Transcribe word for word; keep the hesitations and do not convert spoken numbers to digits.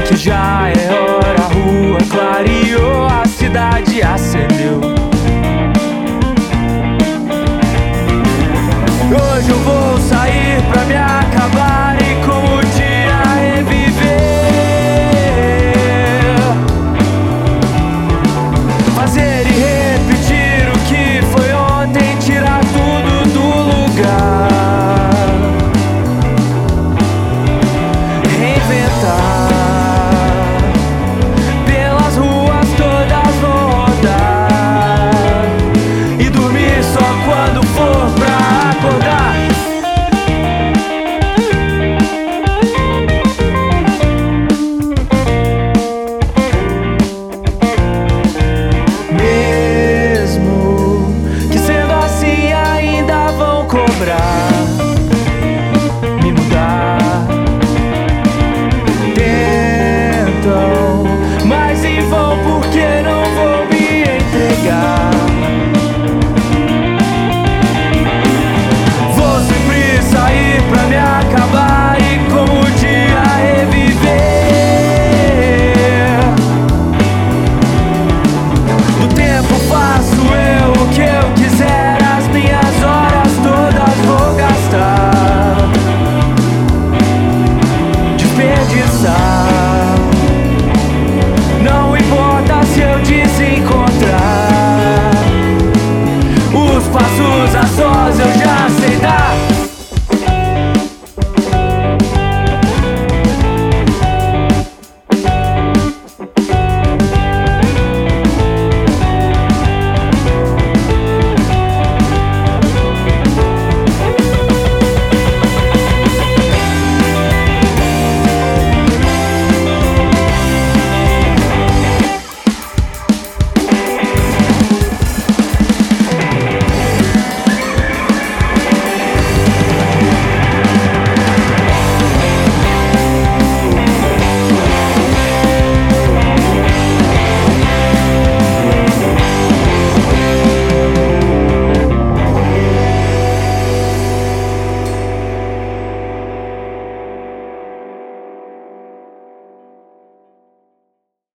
que já é hora, a rua clareou, a cidade acendeu. Hoje eu vou sair pra me acabar e como o dia reviver, fazer e repetir o que foi ontem, tirar tudo do lugar, reinventar. Pelas ruas todas vou rodar e dormir só quando for pra acordar. Mesmo que sendo assim ainda vão cobrar, me mudar. Tentam, mas em vão, porque não vou me entregar. Vou sempre sair pra me acabar e como o dia reviver. No tempo faço eu o que eu quiser, as minhas horas todas vou gastar, desperdiçar.